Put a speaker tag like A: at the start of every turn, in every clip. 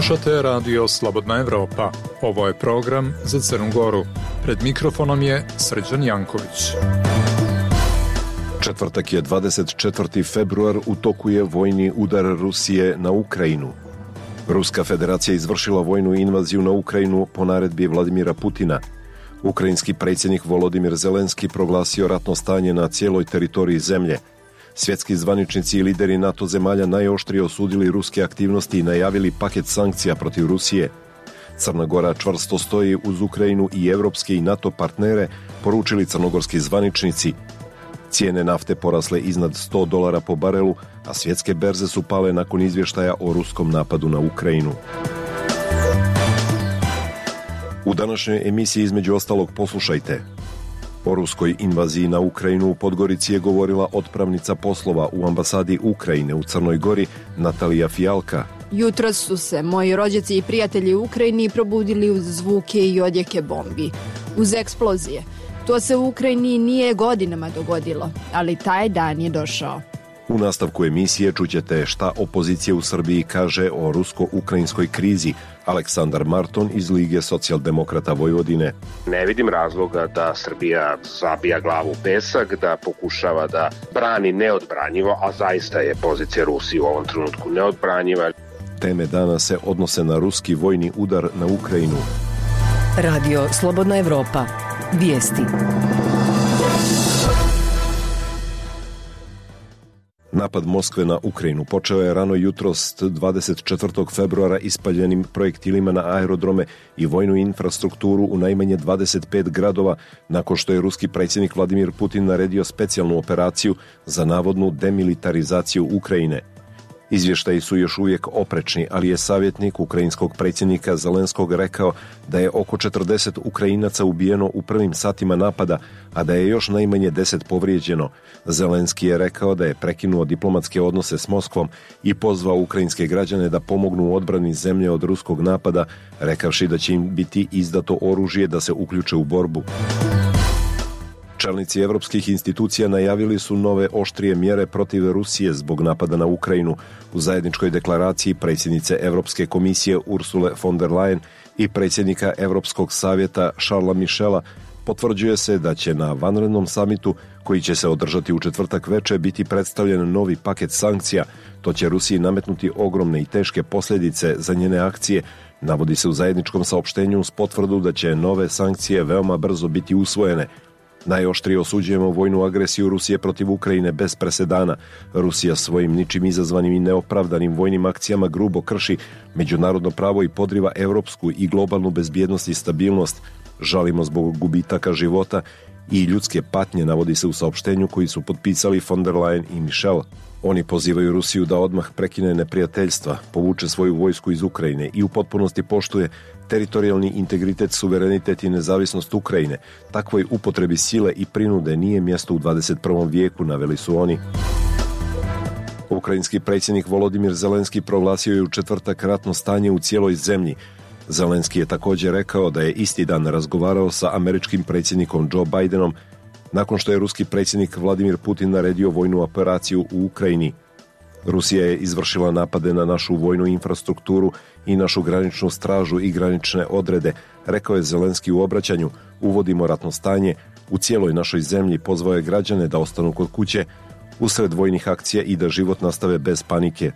A: Slušate Radio Slobodna Evropa. Ovo je program za Crnu Goru. Pred mikrofonom je Srđan Janković.
B: Četvrtak je 24. februar, u toku je vojni udar Rusije na Ukrajinu. Ruska federacija izvršila vojnu invaziju na Ukrajinu po naredbi Vladimira Putina. Ukrajinski predsjednik Volodimir Zelenski proglasio ratno stanje na cijeloj teritoriji zemlje. Svjetski zvaničnici i lideri NATO zemalja najoštrije osudili ruske aktivnosti i najavili paket sankcija protiv Rusije. Crna Gora čvrsto stoji uz Ukrajinu i evropske i NATO partnere, poručili crnogorski zvaničnici. Cijene nafte porasle iznad $100 po barelu, a svjetske berze su pale nakon izvještaja o ruskom napadu na Ukrajinu. U današnjoj emisiji između ostalog poslušajte. O ruskoj invaziji na Ukrajinu u Podgorici je govorila otpravnica poslova u ambasadi Ukrajine u Crnoj Gori Natalija Fijalka.
C: Jutros su se moji rođaci i prijatelji u Ukrajini probudili uz zvuke i odjeke bombi, uz eksplozije. To se u Ukrajini nije godinama dogodilo, ali taj dan je došao.
B: U nastavku emisije čućete šta opozicija u Srbiji kaže o rusko-ukrajinskoj krizi. Aleksandar Marton iz Lige socijaldemokrata Vojvodine.
D: Ne vidim razloga da Srbija zabija glavu u pesak, da pokušava da brani neodbranjivo, a zaista je pozicija Rusije u ovom trenutku neodbranjiva.
B: Teme dana se odnose na ruski vojni udar na Ukrajinu.
E: Radio Slobodna Evropa. Vijesti.
B: Napad Moskve na Ukrajinu počeo je rano jutros 24. februara ispaljenim projektilima na aerodrome i vojnu infrastrukturu u najmanje 25 gradova, nakon što je ruski predsjednik Vladimir Putin naredio specijalnu operaciju za navodnu demilitarizaciju Ukrajine. Izvještaji su još uvijek oprečni, ali je savjetnik ukrajinskog predsjednika Zelenskog rekao da je oko 40 Ukrajinaca ubijeno u prvim satima napada, a da je još najmanje 10 povrijeđeno. Zelenski je rekao da je prekinuo diplomatske odnose s Moskvom i pozvao ukrajinske građane da pomognu u odbrani zemlje od ruskog napada, rekavši da će im biti izdato oružje da se uključe u borbu. Čelnici evropskih institucija najavili su nove oštrije mjere protiv Rusije zbog napada na Ukrajinu. U zajedničkoj deklaraciji predsjednice Europske komisije Ursule von der Leyen i predsjednika Europskog savjeta Charlesa Michela potvrđuje se da će na vanrednom samitu, koji će se održati u četvrtak veče, biti predstavljen novi paket sankcija. To će Rusiji nametnuti ogromne i teške posljedice za njene akcije. Navodi se u zajedničkom saopštenju uz potvrdu da će nove sankcije veoma brzo biti usvojene. Najoštrije osuđujemo vojnu agresiju Rusije protiv Ukrajine bez presedana. Rusija svojim ničim izazvanim i neopravdanim vojnim akcijama grubo krši međunarodno pravo i podriva europsku i globalnu bezbjednost i stabilnost. Žalimo zbog gubitaka života i ljudske patnje, navodi se u saopštenju koji su potpisali von der Leyen i Michel. Oni pozivaju Rusiju da odmah prekine neprijateljstva, povuče svoju vojsku iz Ukrajine i u potpunosti poštuje teritorijalni integritet, suverenitet i nezavisnost Ukrajine. Takvoj upotrebi sile i prinude nije mjesto u 21. vijeku, naveli su oni. Ukrajinski predsjednik Volodimir Zelenski proglasio je u četvrtak ratno stanje u cijeloj zemlji. Zelenski je također rekao da je isti dan razgovarao sa američkim predsjednikom Joe Bidenom nakon što je ruski predsjednik Vladimir Putin naredio vojnu operaciju u Ukrajini. Rusija je izvršila napade na našu vojnu infrastrukturu i našu graničnu stražu i granične odrede, rekao je Zelenski u obraćanju. Uvodimo ratno stanje u cijeloj našoj zemlji, pozvao je građane da ostanu kod kuće usred vojnih akcija i da život nastave bez panike.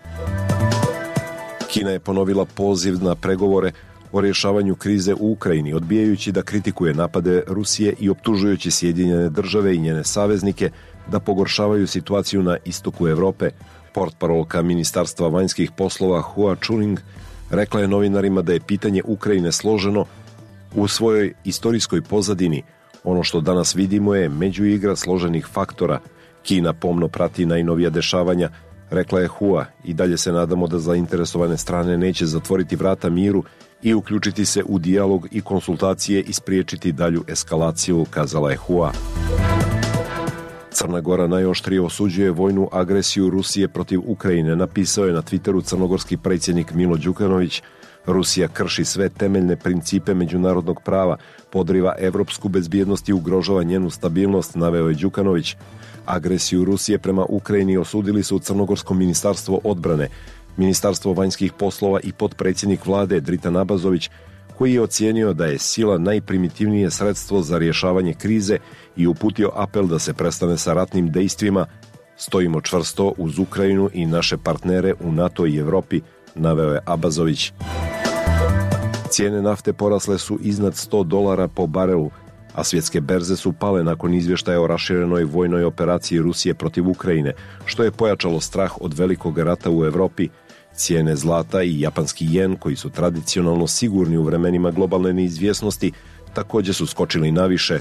B: Kina je ponovila poziv na pregovore o rješavanju krize u Ukrajini, odbijajući da kritikuje napade Rusije i optužujući Sjedinjene države i njene saveznike da pogoršavaju situaciju na istoku Europe. Portparolka Ministarstva vanjskih poslova Hua Chunying rekla je novinarima da je pitanje Ukrajine složeno u svojoj istorijskoj pozadini. Ono što danas vidimo je međuigra složenih faktora. Kina pomno prati najnovija dešavanja, rekla je Hua, i dalje se nadamo da zainteresovane strane neće zatvoriti vrata miru i uključiti se u dijalog i konsultacije i spriječiti dalju eskalaciju, kazala je Hua. Crna Gora najoštrije osuđuje vojnu agresiju Rusije protiv Ukrajine, napisao je na Twitteru crnogorski predsjednik Milo Đukanović. Rusija krši sve temeljne principe međunarodnog prava, podriva evropsku bezbjednost i ugrožava njenu stabilnost, naveo je Đukanović. Agresiju Rusije prema Ukrajini osudili su Crnogorsko ministarstvo odbrane. Ministarstvo vanjskih poslova i potpredsjednik vlade Dritan Abazović, koji je ocijenio da je sila najprimitivnije sredstvo za rješavanje krize i uputio apel da se prestane sa ratnim dejstvima. Stojimo čvrsto uz Ukrajinu i naše partnere u NATO i Europi, naveo je Abazović. Cijene nafte porasle su iznad $100 po barelu, a svjetske berze su pale nakon izvještaja o raširenoj vojnoj operaciji Rusije protiv Ukrajine, što je pojačalo strah od velikog rata u Europi. Cijene zlata i japanski jen, koji su tradicionalno sigurni u vremenima globalne neizvjesnosti, također su skočili naviše.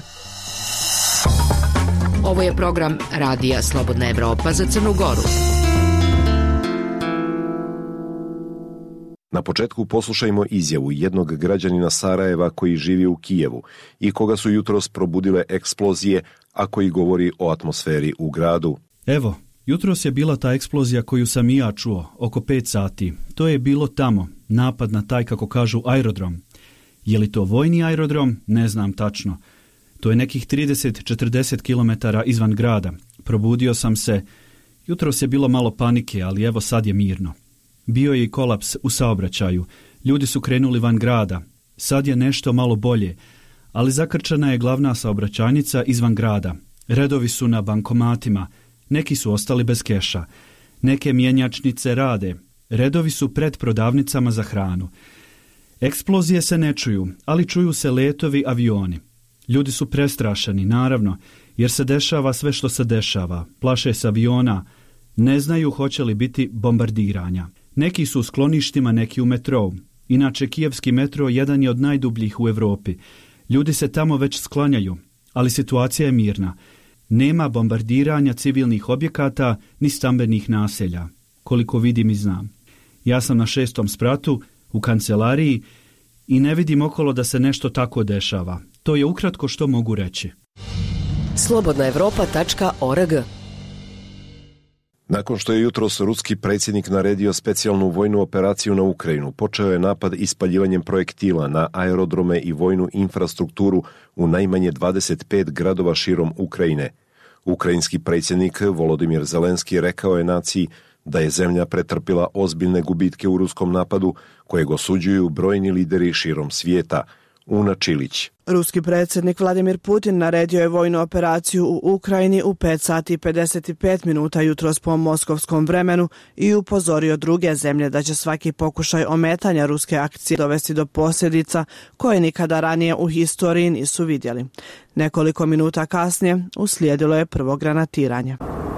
E: Ovo je program Radija Slobodna Evropa za Crnu Goru.
B: Na početku poslušajmo izjavu jednog građanina Sarajeva koji živi u Kijevu i koga su jutros probudile eksplozije, a koji govori o atmosferi u gradu.
F: Evo, jutros je bila ta eksplozija koju sam i ja čuo, oko 5 sati. To je bilo tamo, napad na taj, kako kažu, aerodrom. Je li to vojni aerodrom? Ne znam tačno. To je nekih 30-40 km izvan grada. Probudio sam se. Jutros je bilo malo panike, ali evo sad je mirno. Bio je i kolaps u saobraćaju. Ljudi su krenuli van grada. Sad je nešto malo bolje, ali zakrčena je glavna saobraćajnica izvan grada. Redovi su na bankomatima. Neki su ostali bez keša. Neke mjenjačnice rade. Redovi su pred prodavnicama za hranu. Eksplozije se ne čuju, ali čuju se letovi, avioni. Ljudi su prestrašeni, naravno, jer se dešava sve što se dešava. Plaše se aviona. Ne znaju hoće li biti bombardiranja. Neki su u skloništima, neki u metrou. Inače, kijevski metro jedan je od najdubljih u Europi. Ljudi se tamo već sklanjaju, ali situacija je mirna. Nema bombardiranja civilnih objekata ni stambenih naselja, koliko vidim i znam. Ja sam na 6. spratu u kancelariji i ne vidim okolo da se nešto tako dešava. To je ukratko što mogu reći.
E: slobodnaevropa.org.
B: Nakon što je jutros ruski predsjednik naredio specijalnu vojnu operaciju na Ukrajinu, počeo je napad ispaljivanjem projektila na aerodrome i vojnu infrastrukturu u najmanje 25 gradova širom Ukrajine. Ukrajinski predsjednik Volodimir Zelenski rekao je naciji da je zemlja pretrpila ozbiljne gubitke u ruskom napadu, kojeg osuđuju brojni lideri širom svijeta. Una Čilić.
G: Ruski predsjednik Vladimir Putin naredio je vojnu operaciju u Ukrajini u 5 sati i 55 minuta jutros po moskovskom vremenu i upozorio druge zemlje da će svaki pokušaj ometanja ruske akcije dovesti do posljedica koje nikada ranije u historiji nisu vidjeli. Nekoliko minuta kasnije uslijedilo je prvo granatiranje.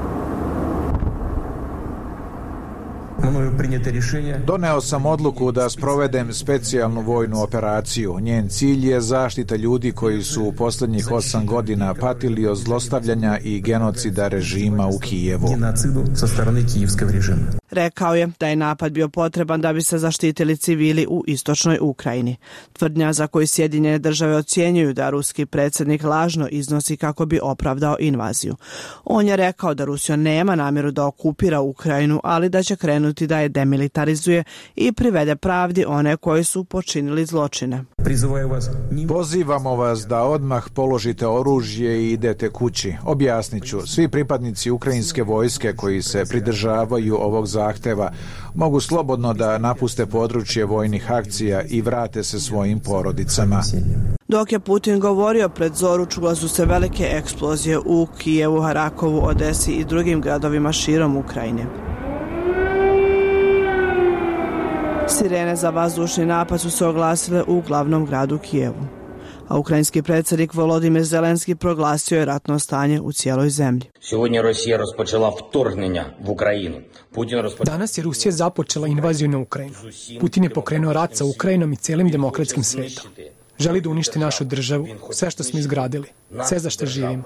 H: Doneo sam odluku da sprovedem specijalnu vojnu operaciju. Njen cilj je zaštita ljudi koji su u posljednjih 8 godina patili od zlostavljanja i genocida režima u Kijevu.
G: Rekao je da je napad bio potreban da bi se zaštitili civili u istočnoj Ukrajini. Tvrdnja za koju Sjedinjene države ocjenjuju da ruski predsjednik lažno iznosi kako bi opravdao invaziju. On je rekao da Rusija nema namjeru da okupira Ukrajinu, ali da će krenuti da je demilitarizuje i privede pravdi one koji su počinili zločine.
H: Pozivamo vas da odmah položite oružje i idete kući. Objasnit ću. Svi pripadnici ukrajinske vojske koji se pridržavaju ovog zahteva mogu slobodno da napuste područje vojnih akcija i vrate se svojim porodicama.
G: Dok je Putin govorio pred zoru, čule su se velike eksplozije u Kijevu, Harakovu, Odesi i drugim gradovima širom Ukrajine. Sirene za vazdušni napad su se oglasile u glavnom gradu Kijevu. A ukrajinski predsjednik Volodimir Zelenski proglasio je ratno stanje u cijeloj zemlji.
I: Danas je Rusija započela invaziju na Ukrajinu. Putin je pokrenuo rat sa Ukrajinom i cijelim demokratskim svijetom. Želi da uništi našu državu, sve što smo izgradili, sve za što živimo.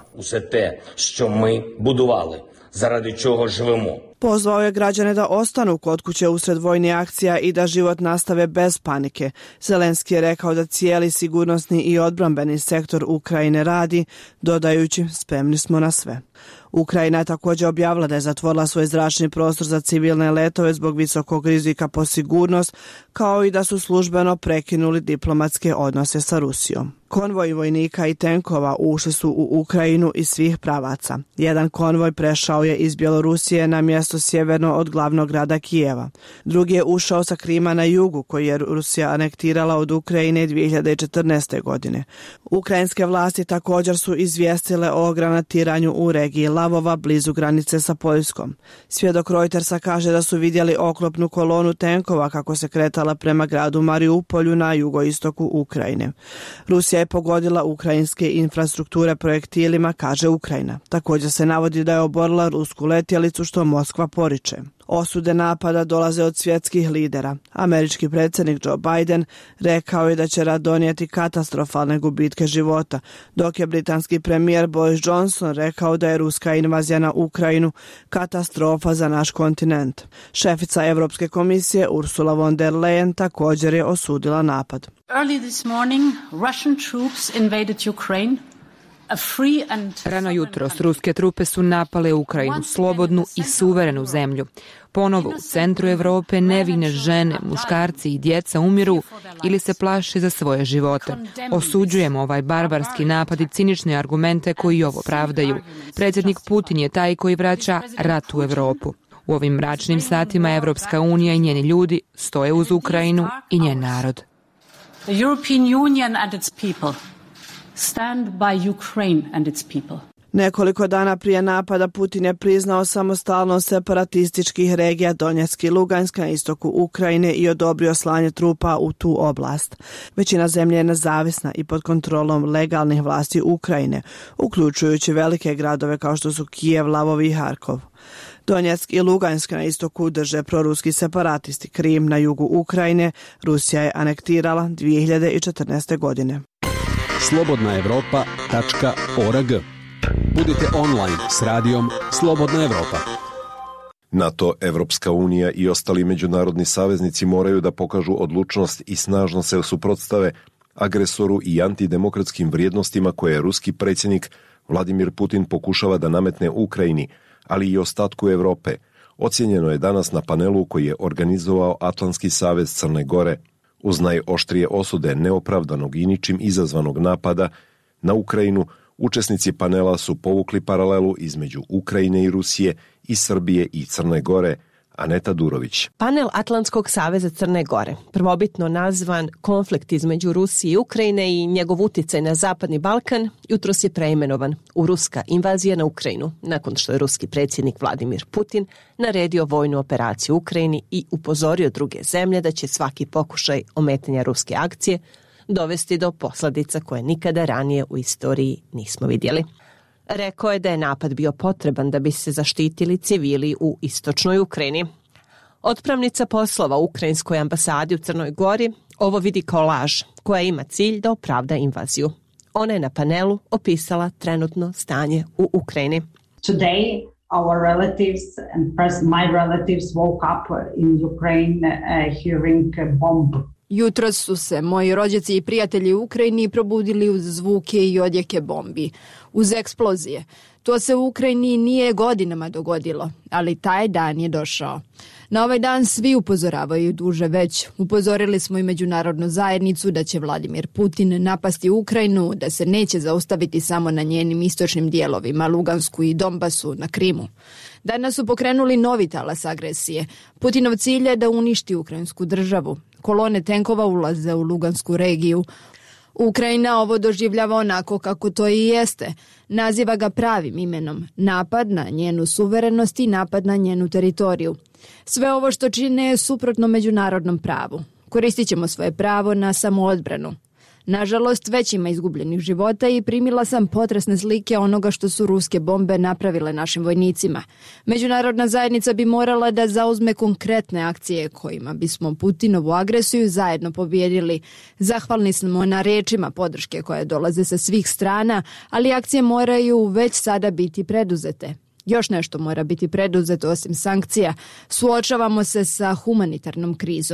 G: Pozvao je građane da ostanu kod kuće usred vojnih akcija i da život nastave bez panike. Zelenski je rekao da cijeli sigurnosni i odbrambeni sektor Ukrajine radi, dodajući spremni smo na sve. Ukrajina je također objavila da je zatvorila svoj zračni prostor za civilne letove zbog visokog rizika po sigurnost, kao i da su službeno prekinuli diplomatske odnose sa Rusijom. Konvoj vojnika i tenkova ušli su u Ukrajinu iz svih pravaca. Jedan konvoj prešao je iz Bjelorusije na mjesto sjeverno od glavnog grada Kijeva. Drugi je ušao sa Krima na jugu, koji je Rusija anektirala od Ukrajine 2014. godine. Ukrajinske vlasti također su izvijestile o granatiranju u regiji Lavova blizu granice sa Poljskom. Svjedok Reutersa kaže da su vidjeli oklopnu kolonu tenkova kako se kretala prema gradu Mariupolju na jugoistoku Ukrajine. Rusija je pogodila ukrajinske infrastrukture projektilima, kaže Ukrajina. Također se navodi da je oborila rusku letjelicu, što Moskva poriče. Osude napada dolaze od svjetskih lidera. Američki predsjednik Joe Biden rekao je da će donijeti katastrofalne gubitke života, dok je britanski premijer Boris Johnson rekao da je ruska invazija na Ukrajinu katastrofa za naš kontinent. Šefica Europske komisije Ursula von der Leyen također je osudila napad.
J: Early this morning, Russian troops invaded Ukraine.
K: Rano jutros ruske trupe su napale Ukrajinu, slobodnu i suverenu zemlju. Ponovo u centru Europe nevine žene, muškarci i djeca umiru ili se plaše za svoje živote. Osuđujemo ovaj barbarski napad i cinične argumente koji ovo pravdaju. Predsjednik Putin je taj koji vraća rat u Europu. U ovim mračnim satima Evropska unija i njeni ljudi stoje uz Ukrajinu i njen narod.
J: The European Union and its people stand by Ukraine and its people.
G: Nekoliko dana prije napada Putin je priznao samostalnost separatističkih regija Donjeck i Lugansk na istoku Ukrajine i odobrio slanje trupa u tu oblast. Većina zemlje je nezavisna i pod kontrolom legalnih vlasti Ukrajine, uključujući velike gradove kao što su Kijev, Lavov i Harkov. Donjeck i Lugansk na istoku drže proruski separatisti. Krim na jugu Ukrajine Rusija je anektirala 2014. godine.
L: slobodnaevropa.org. Budite online s radijom Slobodna Evropa.
B: NATO, Evropska unija i ostali međunarodni saveznici moraju da pokažu odlučnost i snažno se suprotstave agresoru i antidemokratskim vrijednostima koje je ruski predsjednik Vladimir Putin pokušava da nametne Ukrajini, ali i ostatku Europe. Ocijenjeno je danas na panelu koji je organizovao Atlantski savez Crne Gore. Uz najoštrije osude neopravdanog i ničim izazvanog napada na Ukrajinu, učesnici panela su povukli paralelu između Ukrajine i Rusije i Srbije i Crne Gore. Aneta Durović.
M: Panel Atlantskog saveza Crne Gore, prvobitno nazvan Konflikt između Rusije i Ukrajine i njegov utjecaj na Zapadni Balkan, jutros je preimenovan u Ruska invazija na Ukrajinu, nakon što je ruski predsjednik Vladimir Putin naredio vojnu operaciju u Ukrajini i upozorio druge zemlje da će svaki pokušaj ometanja ruske akcije dovesti do posljedica koje nikada ranije u istoriji nismo vidjeli. Rekao je da je napad bio potreban da bi se zaštitili civili u istočnoj Ukrajini. Otpravnica poslova u Ukrajinskoj ambasadi u Crnoj Gori ovo vidi kao laž koja ima cilj da opravda invaziju. Ona je na panelu opisala trenutno stanje u Ukrajini.
N: Today our relatives and my relatives woke up in Ukraine hearing a bomb.
C: Jutros su se moji rođaci i prijatelji u Ukrajini probudili uz zvuke i odjeke bombi, uz eksplozije. To se u Ukrajini nije godinama dogodilo, ali taj dan je došao. Na ovaj dan svi upozoravaju duže već. Upozorili smo i međunarodnu zajednicu da će Vladimir Putin napasti Ukrajinu, da se neće zaustaviti samo na njenim istočnim dijelovima, Lugansku i Donbasu, na Krimu. Danas su pokrenuli novi talas agresije. Putinov cilj je da uništi ukrajinsku državu. Kolone tenkova ulaze u Lugansku regiju. Ukrajina ovo doživljava onako kako to i jeste. Naziva ga pravim imenom. Napad na njenu suverenost i napad na njenu teritoriju. Sve ovo što čine je suprotno međunarodnom pravu. Koristit ćemo svoje pravo na samoodbranu. Nažalost, već ima izgubljenih života i primila sam potresne slike onoga što su ruske bombe napravile našim vojnicima. Međunarodna zajednica bi morala da zauzme konkretne akcije kojima bismo Putinovu agresiju zajedno pobijedili. Zahvalni smo na rečima podrške koje dolaze sa svih strana, ali akcije moraju već sada biti preduzete. Još nešto mora biti preduzeto osim sankcija. Suočavamo se sa humanitarnom krizom.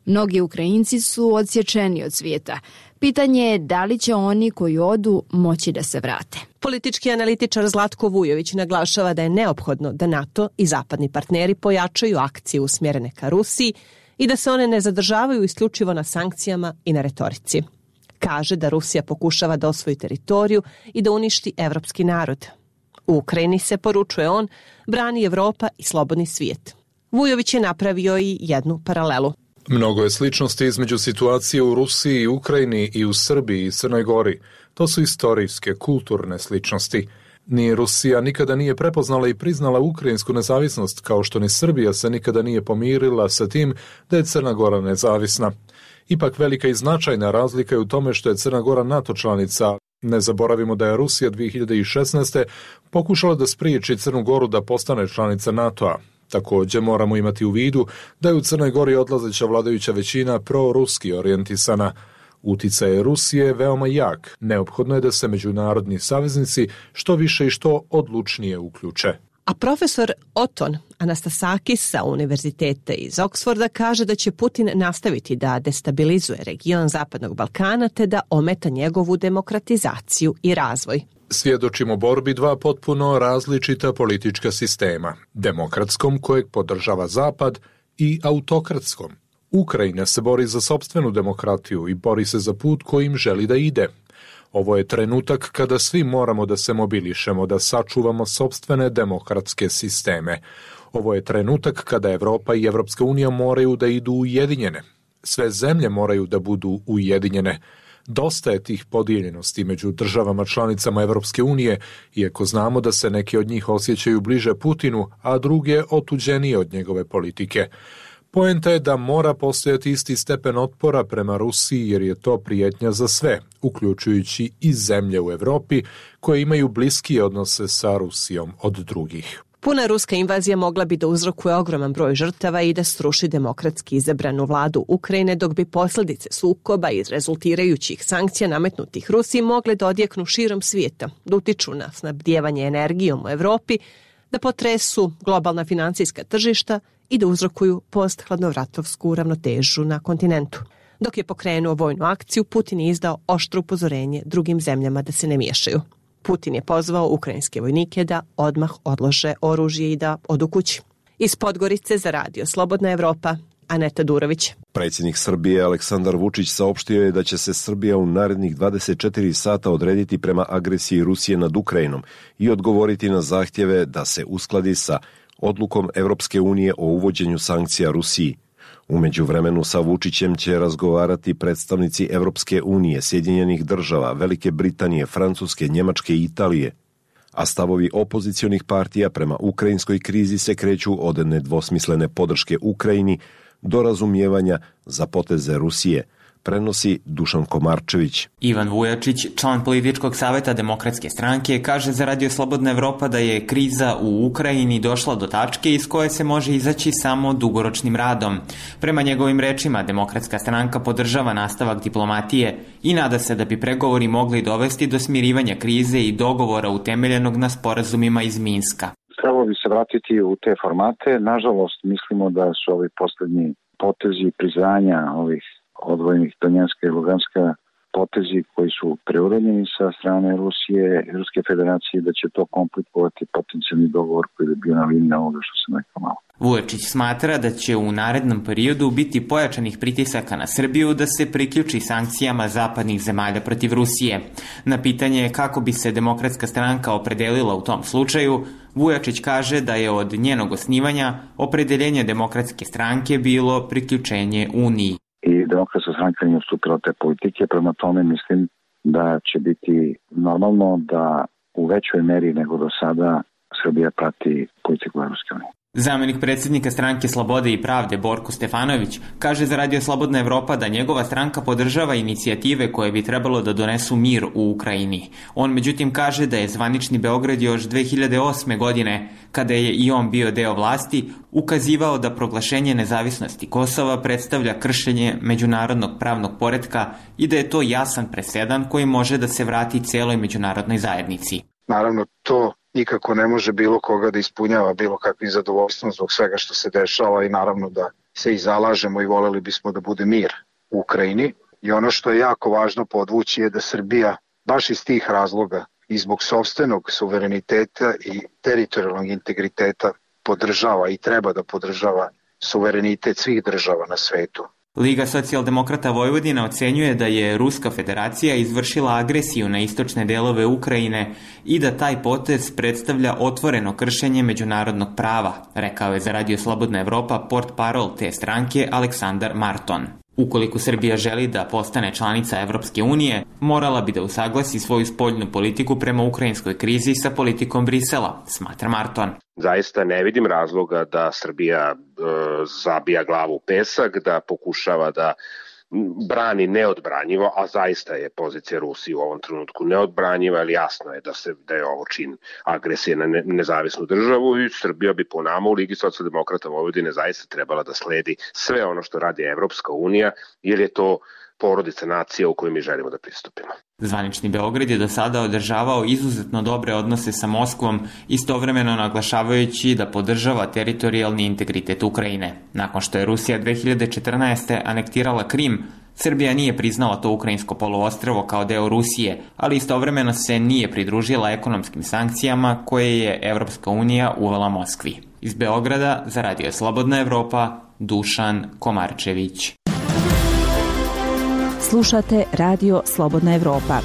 C: Mnogi Ukrajinci su odsječeni od svijeta. Pitanje je da li će oni koji odu moći da se vrate.
M: Politički analitičar Zlatko Vujović naglašava da je neophodno da NATO i zapadni partneri pojačaju akcije usmjerene ka Rusiji i da se one ne zadržavaju isključivo na sankcijama i na retorici. Kaže da Rusija pokušava da osvoji teritoriju i da uništi evropski narod. U Ukrajini se, poručuje on, brani Evropa i slobodni svijet. Vujović je napravio i jednu paralelu.
A: Mnogo je sličnosti između situacije u Rusiji i Ukrajini i u Srbiji i Crnoj Gori. To su istorijske, kulturne sličnosti. Ni Rusija nikada nije prepoznala i priznala ukrajinsku nezavisnost, kao što ni Srbija se nikada nije pomirila sa tim da je Crna Gora nezavisna. Ipak velika i značajna razlika je u tome što je Crna Gora NATO članica. Ne zaboravimo da je Rusija 2016. pokušala da spriječi Crnu Goru da postane članica NATO-a. Također moramo imati u vidu da je u Crnoj Gori odlazeća vladajuća većina proruski orijentisana. Uticaj Rusije je veoma jak. Neophodno je da se međunarodni saveznici što više i što odlučnije uključe.
M: A profesor Oton Anastasakis sa univerziteta iz Oxforda kaže da će Putin nastaviti da destabilizuje region Zapadnog Balkana te da ometa njegovu demokratizaciju i razvoj.
A: Svjedočimo borbi dva potpuno različita politička sistema, demokratskom kojeg podržava Zapad i autokratskom. Ukrajina se bori za sopstvenu demokratiju i bori se za put kojim želi da ide. Ovo je trenutak kada svi moramo da se mobilišemo, da sačuvamo sopstvene demokratske sisteme. Ovo je trenutak kada Evropa i Evropska unija moraju da idu ujedinjene. Sve zemlje moraju da budu ujedinjene. Dosta je tih podijeljenosti među državama članicama Evropske unije, iako znamo da se neki od njih osjećaju bliže Putinu, a druge otuđenije od njegove politike. Poenta je da mora postojati isti stepen otpora prema Rusiji jer je to prijetnja za sve, uključujući i zemlje u Evropi koje imaju bliskije odnose sa Rusijom od drugih.
M: Puna ruska invazija mogla bi da uzrokuje ogroman broj žrtava i da sruši demokratski izabranu vladu Ukrajine, dok bi posljedice sukoba iz rezultirajućih sankcija nametnutih Rusiji mogle da odjeknu širom svijeta, da utiču na snabdijevanje energijom u Evropi, da potresu globalna financijska tržišta i da uzrokuju post-hladnovratovsku ravnotežu na kontinentu. Dok je pokrenuo vojnu akciju, Putin je izdao oštro upozorenje drugim zemljama da se ne miješaju. Putin je pozvao ukrajinske vojnike da odmah odlože oružje i da odu kući. Iz Podgorice za radio Slobodna Evropa, Aneta Durović.
B: Predsjednik Srbije Aleksandar Vučić saopštio je da će se Srbija u narednih 24 sata odrediti prema agresiji Rusije nad Ukrajinom i odgovoriti na zahtjeve da se uskladi sa odlukom Evropske unije o uvođenju sankcija Rusiji. U međuvremenu sa Vučićem će razgovarati predstavnici Evropske unije, Sjedinjenih država, Velike Britanije, Francuske, Njemačke i Italije. A stavovi opozicionih partija prema ukrajinskoj krizi se kreću od nedvosmislene podrške Ukrajini do razumijevanja za poteze Rusije, prenosi Dušan Komarčević.
O: Ivan Vujačić, član političkog savjeta Demokratske stranke, kaže za Radio Slobodna Evropa da je kriza u Ukrajini došla do tačke iz koje se može izaći samo dugoročnim radom. Prema njegovim rečima, Demokratska stranka podržava nastavak diplomatije i nada se da bi pregovori mogli dovesti do smirivanja krize i dogovora utemeljenog na sporazumima iz Minska.
P: Trebalo bi se vratiti u te formate. Nažalost, mislimo da su ovi posljednji potezi priznanja ovih odvojenih Donjanska i Luganska potezi koji su preuranjeni sa strane Rusije i Ruske federacije, da će to komplikovati potencijalni dogovor koji bi bio na liniji ovoga što sam rekao malo.
O: Vujačić smatra da će u narednom periodu biti pojačanih pritisaka na Srbiju da se priključi sankcijama zapadnih zemalja protiv Rusije. Na pitanje kako bi se Demokratska stranka opredelila u tom slučaju, Vujačić kaže da je od njenog osnivanja opredeljenje Demokratske stranke bilo priključenje Uniji.
P: I Demokratska stranka nije ustupila te politike, prema tome mislim da će biti normalno da u većoj meri nego do sada Srbija prati politiku Evropske unije.
O: Zamenik predsjednika stranke Slobode i pravde Borko Stefanović kaže za Radio Slobodna Evropa da njegova stranka podržava inicijative koje bi trebalo da donesu mir u Ukrajini. On međutim kaže da je zvanični Beograd još 2008. godine, kada je i on bio deo vlasti, ukazivao da proglašenje nezavisnosti Kosova predstavlja kršenje međunarodnog pravnog poretka i da je to jasan presedan koji može da se vrati cijeloj međunarodnoj zajednici.
Q: Naravno, to nikako ne može bilo koga da ispunjava bilo kakvim zadovoljstvom zbog svega što se dešava i naravno da
P: se i zalažemo i voljeli bismo da bude mir u Ukrajini. I ono što je jako važno podvući je da Srbija baš iz tih razloga i zbog sopstvenog suvereniteta i teritorijalnog integriteta podržava i treba da podržava suverenitet svih država na svetu.
O: Liga socijaldemokrata Vojvodine ocenjuje da je Ruska federacija izvršila agresiju na istočne delove Ukrajine i da taj potez predstavlja otvoreno kršenje međunarodnog prava, rekao je za Radio Slobodna Evropa portparol te stranke Aleksandar Marton. Ukoliko Srbija želi da postane članica Evropske unije, morala bi da usaglasi svoju spoljnu politiku prema ukrajinskoj krizi sa politikom Brisela, smatra Marton.
D: Zaista ne vidim razloga da Srbija zabija glavu u pesak, da pokušava da brani neodbranjivo, a zaista je pozicija Rusije u ovom trenutku neodbranjiva, ali jasno je da je ovo čin agresije na nezavisnu državu i Srbija bi po nama u Ligi socijaldemokrata Vojvodine zaista trebala da sledi sve ono što radi Evropska unija, jer je to porodica nacija u kojoj mi želimo da pristupimo.
O: Zvanični Beograd je do sada održavao izuzetno dobre odnose sa Moskvom, istovremeno naglašavajući da podržava teritorijalni integritet Ukrajine. Nakon što je Rusija 2014. anektirala Krim, Srbija nije priznala to ukrajinsko poluostrvo kao deo Rusije, ali istovremeno se nije pridružila ekonomskim sankcijama koje je Evropska unija uvela Moskvi. Iz Beograda za Radio Slobodna Evropa, Dušan Komarčević.
Q: Slušate Radio Slobodna Evropa.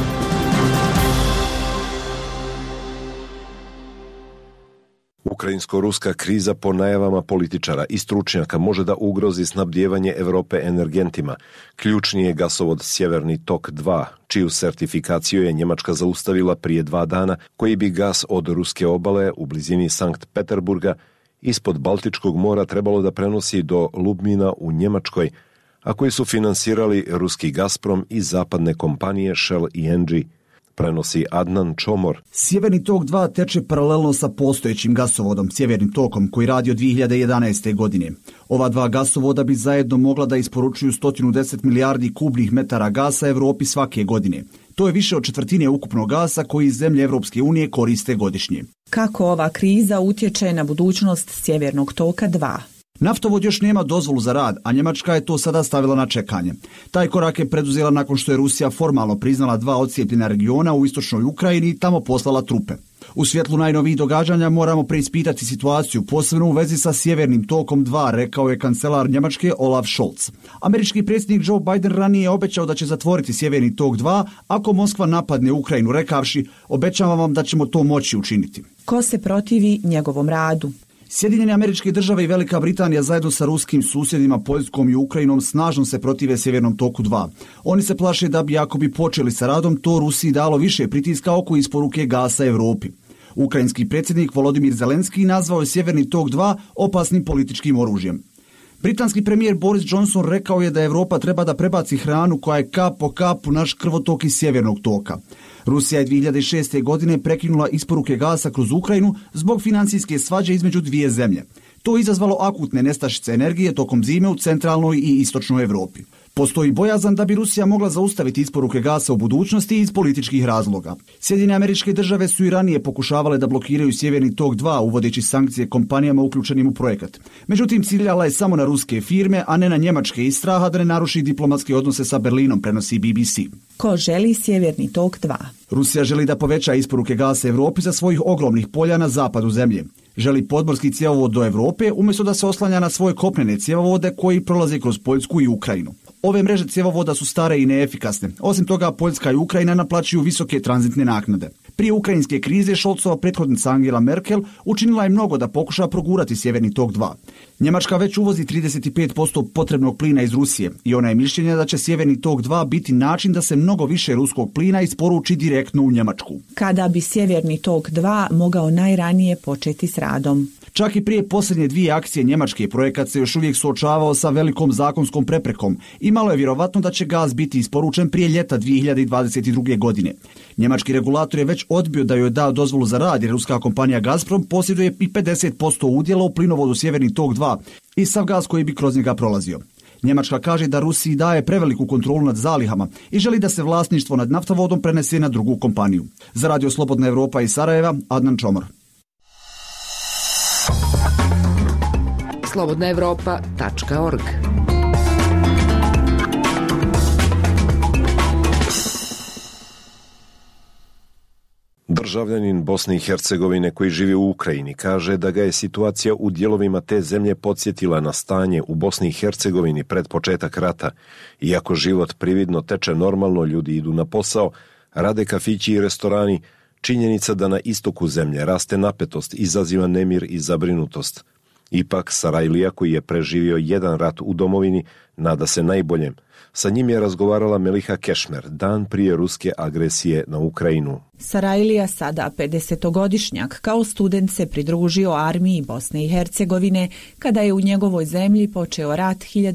B: Ukrajinsko-ruska kriza po najavama političara i stručnjaka može da ugrozi snabdijevanje Evrope energentima. Ključni je gasovod Sjeverni tok 2, čiju sertifikaciju je Njemačka zaustavila prije 2 dana, koji bi gas od ruske obale u blizini Sankt Peterburga ispod Baltičkog mora trebalo da prenosi do Lubmina u Njemačkoj, a koji su finansirali ruski Gazprom i zapadne kompanije Shell i Engie, prenosi Adnan Čomor.
R: Sjeverni tok 2 teče paralelno sa postojećim gasovodom, Sjevernim tokom, koji radi od 2011. godine. Ova dva gasovoda bi zajedno mogla da isporučuju 110 milijardi kubnih metara gasa Evropi svake godine. To je više od četvrtine ukupnog gasa koji zemlje Evropske unije koriste godišnje.
Q: Kako ova kriza utječe na budućnost Sjevernog toka 2?
R: Naftovod još nema dozvolu za rad, a Njemačka je to sada stavila na čekanje. Taj korak je preduzela nakon što je Rusija formalno priznala 2 odcijepljena regiona u istočnoj Ukrajini i tamo poslala trupe. U svjetlu najnovijih događanja moramo preispitati situaciju, posebno u vezi sa Sjevernim tokom 2, rekao je kancelar Njemačke Olaf Scholz. Američki predsjednik Joe Biden ranije je obećao da će zatvoriti Sjeverni tok 2 ako Moskva napadne Ukrajinu, rekavši: obećavam vam da ćemo to moći učiniti.
Q: Ko se protivi njegovom radu?
R: Sjedinjene Američke Države i Velika Britanija zajedno sa ruskim susjedima Poljskom i Ukrajinom snažno se protive Sjevernom toku 2. Oni se plaše da bi, ako bi počeli sa radom, to Rusiji dalo više pritiska oko isporuke gasa Evropi. Ukrajinski predsjednik Volodimir Zelenski nazvao je Sjeverni tok 2 opasnim političkim oružjem. Britanski premijer Boris Johnson rekao je da Evropa treba da prebaci hranu koja je kap po kap u naš krvotok iz Sjevernog toka. Rusija je 2006. godine prekinula isporuke gasa kroz Ukrajinu zbog financijske svađe između dvije zemlje. To je izazvalo akutne nestašice energije tokom zime u centralnoj i istočnoj Evropi. Postoji bojazan da bi Rusija mogla zaustaviti isporuke gasa u budućnosti iz političkih razloga. Sjedinjene Američke Države su i ranije pokušavale da blokiraju Sjeverni tok 2 uvodeći sankcije kompanijama uključenim u projekat. Međutim, ciljala je samo na ruske firme, a ne na njemačke iz straha da ne naruši diplomatske odnose sa Berlinom, prenosi BBC.
Q: Ko želi Sjeverni tok 2?
R: Rusija želi da poveća isporuke gasa Evropi za svojih ogromnih polja na zapadu zemlje. Želi podmorski cjevovod do Evrope umjesto da se oslanja na svoje kopnene cjevovode koji prolaze kroz Poljsku i Ukrajinu. Ove mreže cjevovoda su stare i neefikasne. Osim toga, Poljska i Ukrajina naplaćuju visoke tranzitne naknade. Prije ukrajinske krize Scholzova prethodnica Angela Merkel učinila je mnogo da pokuša progurati Sjeverni tok 2. Njemačka već uvozi 35% potrebnog plina iz Rusije i ona je mišljenja da će Sjeverni tok 2 biti način da se mnogo više ruskog plina isporuči direktno u Njemačku.
Q: Kada bi Sjeverni tok 2 mogao najranije početi s radom?
R: Čak i prije posljednje 2 akcije Njemačke projekat se još uvijek suočavao sa velikom zakonskom preprekom i malo je vjerovatno da će gaz biti isporučen prije ljeta 2022. godine. Njemački regulator je već odbio da joj da dozvolu za rad jer ruska kompanija Gazprom posjeduje i 50% udjela u plinovodu Sjeverni tok 2 i sav gaz koji bi kroz njega prolazio. Njemačka kaže da Rusiji daje preveliku kontrolu nad zalihama i želi da se vlasništvo nad naftovodom prenese na drugu kompaniju. Za Radio Slobodna Evropa iz Sarajeva, Adnan Čomor.
E: slobodnaevropa.org.
B: Državljanin Bosne i Hercegovine koji živi u Ukrajini kaže da ga je situacija u dijelovima te zemlje podsjetila na stanje u Bosni i Hercegovini pred početak rata. Iako život prividno teče normalno, ljudi idu na posao, rade kafići i restorani, činjenica da na istoku zemlje raste napetost izaziva nemir i zabrinutost. Ipak Sarajlija, koji je preživio jedan rat u domovini, nada se najboljem. Sa njim je razgovarala Meliha Kešmer dan prije ruske agresije na Ukrajinu.
Q: Sarajlija, sada 50-godišnjak, kao student se pridružio armiji Bosne i Hercegovine kada je u njegovoj zemlji počeo rat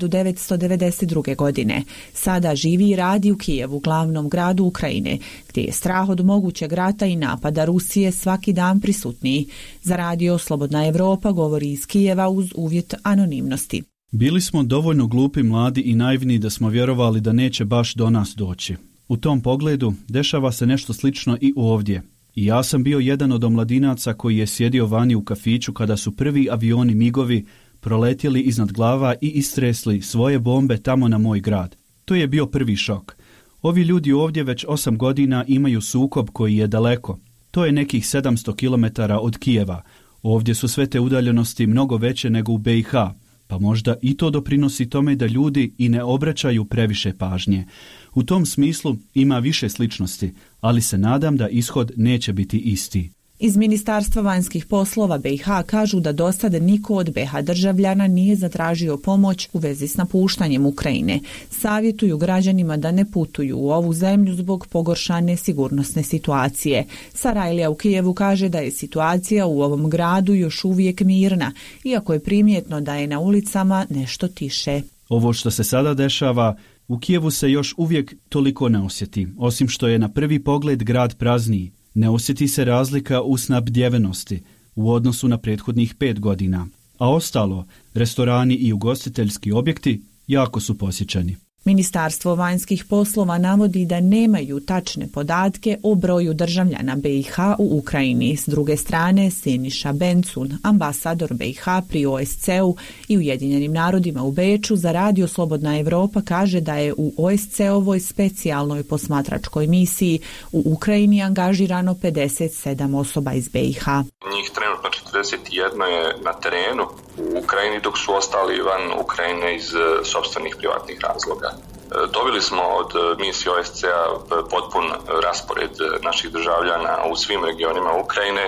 Q: 1992. godine. Sada živi i radi u Kijevu, glavnom gradu Ukrajine, gdje je strah od mogućeg rata i napada Rusije svaki dan prisutniji. Za radio Slobodna Evropa govori iz Kijeva uz uvjet anonimnosti.
F: Bili smo dovoljno glupi, mladi i naivni da smo vjerovali da neće baš do nas doći. U tom pogledu dešava se nešto slično i ovdje. I ja sam bio jedan od omladinaca koji je sjedio vani u kafiću kada su prvi avioni migovi proletjeli iznad glava i istresli svoje bombe tamo na moj grad. To je bio prvi šok. Ovi ljudi ovdje već 8 godina imaju sukob koji je daleko. To je nekih 700 km od Kijeva. Ovdje su sve te udaljenosti mnogo veće nego u BiH. Pa možda i to doprinosi tome da ljudi i ne obraćaju previše pažnje. U tom smislu ima više sličnosti, ali se nadam da ishod neće biti isti.
Q: Iz Ministarstva vanjskih poslova BiH kažu da do sada niko od BiH državljana nije zatražio pomoć u vezi s napuštanjem Ukrajine. Savjetuju građanima da ne putuju u ovu zemlju zbog pogoršane sigurnosne situacije. Sarajlija u Kijevu kaže da je situacija u ovom gradu još uvijek mirna, iako je primjetno da je na ulicama nešto tiše.
F: Ovo što se sada dešava u Kijevu se još uvijek toliko ne osjeti, osim što je na prvi pogled grad prazniji. Ne osjeti se razlika u snabdjevenosti u odnosu na prethodnih 5 godina, a ostalo, restorani i ugostiteljski objekti jako su posjećeni.
Q: Ministarstvo vanjskih poslova navodi da nemaju tačne podatke o broju državljana BiH u Ukrajini. S druge strane, Siniša Bencun, ambasador BiH pri OSCE-u i Ujedinjenim narodima u Beču, za radio Slobodna Evropa kaže da je u OSCE-ovoj specijalnoj posmatračkoj misiji u Ukrajini angažirano 57 osoba iz BiH.
S: Njih trenutno 41 je na terenu u Ukrajini, dok su ostali van Ukrajine iz sopstvenih privatnih razloga. Dobili smo od misije OSCE-a potpun raspored naših državljana u svim regionima Ukrajine.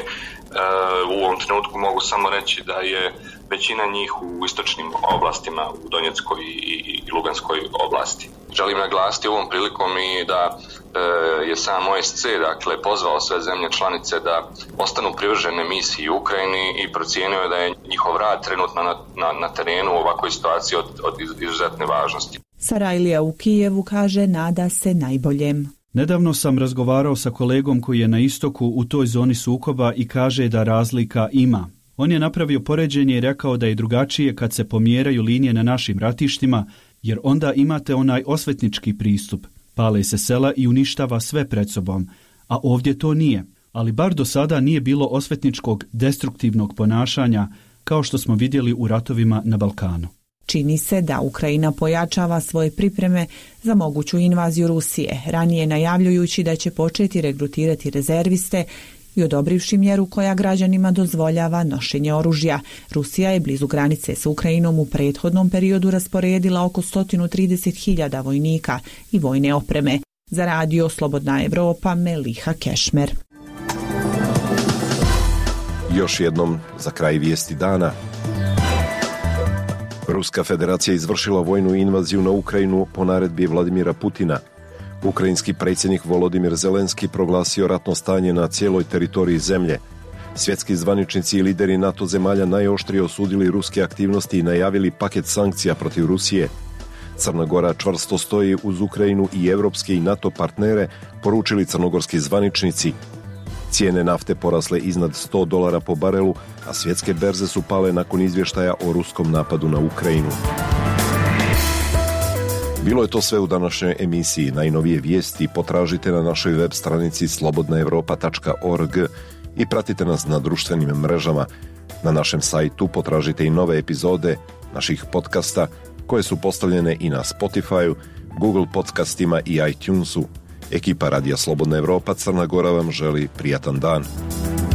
S: U ovom trenutku mogu samo reći da je većina njih u istočnim oblastima, u Donjeckoj i Luganskoj oblasti. Želim naglasiti ovom prilikom i da je sam OSCE pozvao sve zemlje članice da ostanu privržene misiji u Ukrajini i procijenio je da je njihov rad trenutno na terenu u ovakvoj situaciji od izuzetne važnosti.
Q: Sarajlija u Kijevu kaže nada se najboljem.
F: Nedavno sam razgovarao sa kolegom koji je na istoku u toj zoni sukoba i kaže da razlika ima. On je napravio poređenje i rekao da je drugačije kad se pomjeraju linije na našim ratištima, jer onda imate onaj osvetnički pristup. Pale se sela i uništava sve pred sobom, a ovdje to nije. Ali bar do sada nije bilo osvetničkog destruktivnog ponašanja kao što smo vidjeli u ratovima na Balkanu.
Q: Čini se da Ukrajina pojačava svoje pripreme za moguću invaziju Rusije, ranije najavljujući da će početi regrutirati rezerviste i odobrivši mjeru koja građanima dozvoljava nošenje oružja. Rusija je blizu granice s Ukrajinom u prethodnom periodu rasporedila oko 130.000 vojnika i vojne opreme. Za radio Slobodna Evropa, Meliha Kešmer.
B: Još jednom za kraj vijesti dana. Ruska federacija izvršila vojnu invaziju na Ukrajinu po naredbi Vladimira Putina. Ukrajinski predsjednik Volodimir Zelenski proglasio ratno stanje na cijeloj teritoriji zemlje. Svjetski zvaničnici i lideri NATO zemalja najoštrije osudili ruske aktivnosti i najavili paket sankcija protiv Rusije. Crna Gora čvrsto stoji uz Ukrajinu i evropske i NATO partnere, poručili crnogorski zvaničnici. Cijene nafte porasle iznad $100 po barelu, a svjetske berze su pale nakon izvještaja o ruskom napadu na Ukrajinu. Bilo je to sve u današnjoj emisiji. Najnovije vijesti potražite na našoj web stranici slobodnaevropa.org i pratite nas na društvenim mrežama. Na našem sajtu potražite i nove epizode naših podcasta koje su postavljene i na Spotify, Google podcastima i iTunesu. Ekipa Radija Slobodna Evropa Crna Gora vam želi prijatan dan.